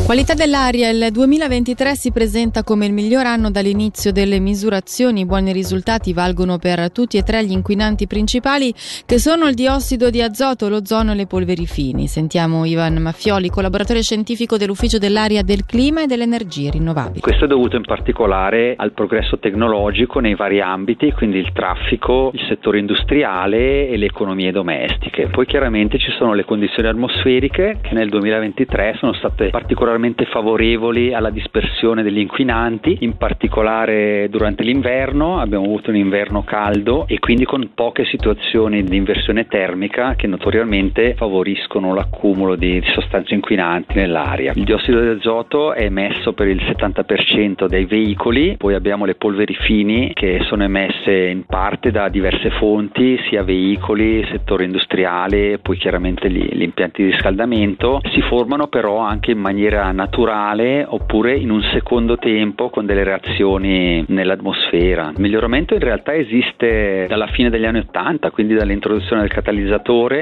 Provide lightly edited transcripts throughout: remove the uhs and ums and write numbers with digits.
Qualità dell'aria, il 2023 si presenta come il miglior anno dall'inizio delle misurazioni. Buoni risultati valgono per tutti e tre gli inquinanti principali, che sono il diossido di azoto, l'ozono e le polveri fini. Sentiamo Ivan Maffioli, collaboratore scientifico dell'Ufficio dell'Aria, del Clima e delle Energie Rinnovabili. Questo è dovuto in particolare al progresso tecnologico nei vari ambiti, quindi il traffico, il settore industriale e le economie domestiche. Poi chiaramente ci sono le condizioni atmosferiche che nel 2023 sono state particolarmente favorevoli alla dispersione degli inquinanti, in particolare durante l'inverno abbiamo avuto un inverno caldo e quindi con poche situazioni di inversione termica che notoriamente favoriscono l'accumulo di sostanze inquinanti nell'aria. Il diossido di azoto è emesso per il 70% dai veicoli, poi abbiamo le polveri fini che sono emesse in parte da diverse fonti, sia veicoli, settore industriale, poi chiaramente gli impianti di riscaldamento. Si formano però anche in maniera naturale oppure in un secondo tempo con delle reazioni nell'atmosfera. Il miglioramento in realtà esiste dalla fine degli anni 80, quindi dall'introduzione del catalizzatore.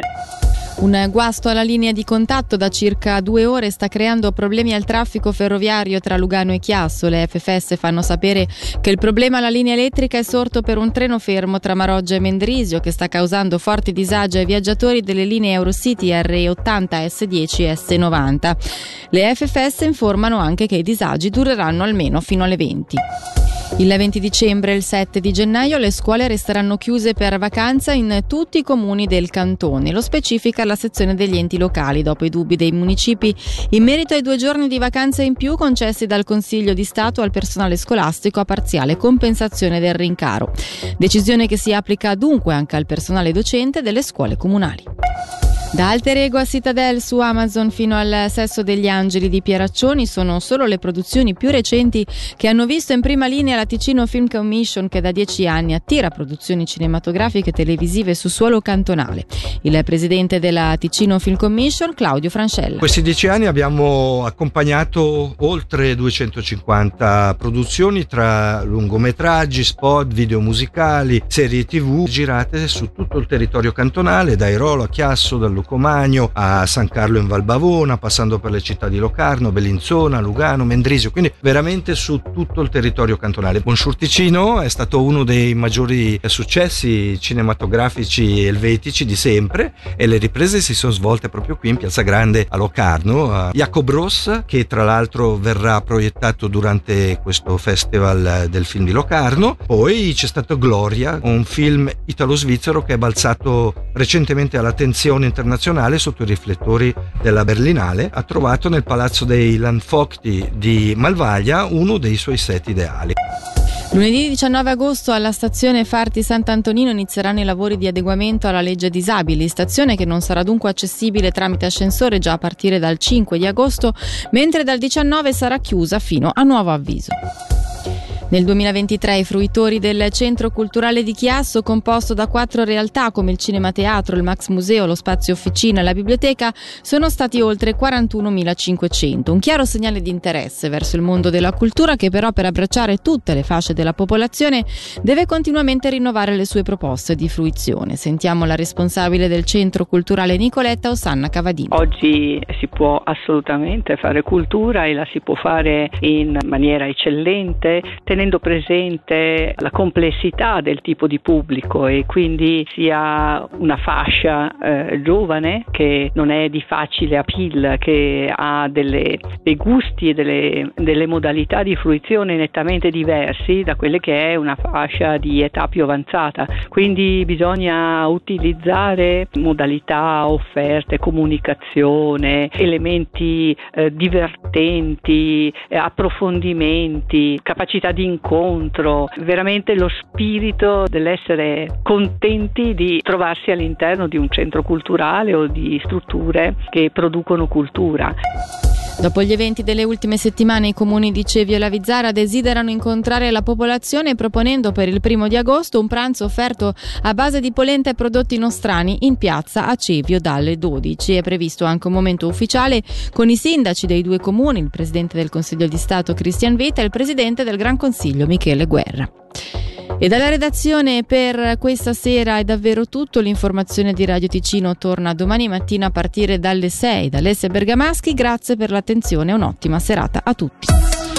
Un guasto alla linea di contatto da circa 2 ore sta creando problemi al traffico ferroviario tra Lugano e Chiasso. Le FFS fanno sapere che il problema alla linea elettrica è sorto per un treno fermo tra Maroggia e Mendrisio che sta causando forti disagi ai viaggiatori delle linee Eurocity R80, S10 e S90. Le FFS informano anche che i disagi dureranno almeno fino alle 20. Il 20 dicembre e il 7 di gennaio le scuole resteranno chiuse per vacanza in tutti i comuni del cantone. Lo specifica la sezione degli enti locali dopo i dubbi dei municipi in merito ai 2 giorni di vacanza in più concessi dal Consiglio di Stato al personale scolastico a parziale compensazione del rincaro. Decisione che si applica dunque anche al personale docente delle scuole comunali. Da Alter Ego a Citadel su Amazon fino al Sesso degli Angeli di Pieraccioni sono solo le produzioni più recenti che hanno visto in prima linea la Ticino Film Commission, che da 10 anni attira produzioni cinematografiche e televisive su suolo cantonale. Il presidente della Ticino Film Commission, Claudio Francella. In questi 10 anni abbiamo accompagnato oltre 250 produzioni tra lungometraggi, spot, video musicali, serie TV girate su tutto il territorio cantonale, da Airolo a Chiasso, dal Lucomagno a San Carlo in Val Bavona, passando per le città di Locarno, Bellinzona, Lugano, Mendrisio, quindi veramente su tutto il territorio cantonale. Bonjour Ticino è stato uno dei maggiori successi cinematografici elvetici di sempre e le riprese si sono svolte proprio qui in Piazza Grande a Locarno. Jacob Ross, che tra l'altro verrà proiettato durante questo festival del film di Locarno. Poi c'è stato Gloria, un film italo-svizzero che è balzato recentemente all'attenzione internazionale sotto i riflettori della Berlinale. Ha trovato nel Palazzo dei Landfogti di Malvaglia uno dei suoi set ideali. Lunedì 19 agosto alla stazione Farti Sant'Antonino inizieranno i lavori di adeguamento alla legge disabili, stazione che non sarà dunque accessibile tramite ascensore già a partire dal 5 di agosto, mentre dal 19 sarà chiusa fino a nuovo avviso. Nel 2023 i fruitori del Centro Culturale di Chiasso, composto da 4 realtà come il Cinema Teatro, il Max Museo, lo Spazio Officina e la Biblioteca, sono stati oltre 41.500. Un chiaro segnale di interesse verso il mondo della cultura che però per abbracciare tutte le fasce della popolazione deve continuamente rinnovare le sue proposte di fruizione. Sentiamo la responsabile del Centro Culturale Nicoletta, Osanna Cavadini. Oggi si può assolutamente fare cultura e la si può fare in maniera eccellente, tenendo presente la complessità del tipo di pubblico e quindi sia una fascia giovane che non è di facile appeal, che ha dei gusti e delle modalità di fruizione nettamente diversi da quelle che è una fascia di età più avanzata. Quindi bisogna utilizzare modalità, offerte, comunicazione, elementi divertenti, approfondimenti, capacità di incontro, veramente lo spirito dell'essere contenti di trovarsi all'interno di un centro culturale o di strutture che producono cultura. Dopo gli eventi delle ultime settimane, i comuni di Cevio e Lavizzara desiderano incontrare la popolazione proponendo per il 1 di agosto un pranzo offerto a base di polenta e prodotti nostrani in piazza a Cevio dalle 12. È previsto anche un momento ufficiale con i sindaci dei 2 comuni, il presidente del Consiglio di Stato Christian Vita e il presidente del Gran Consiglio Michele Guerra. E dalla redazione per questa sera è davvero tutto. L'informazione di Radio Ticino torna domani mattina a partire dalle 6 da Alessia Bergamaschi. Grazie per l'attenzione e un'ottima serata a tutti.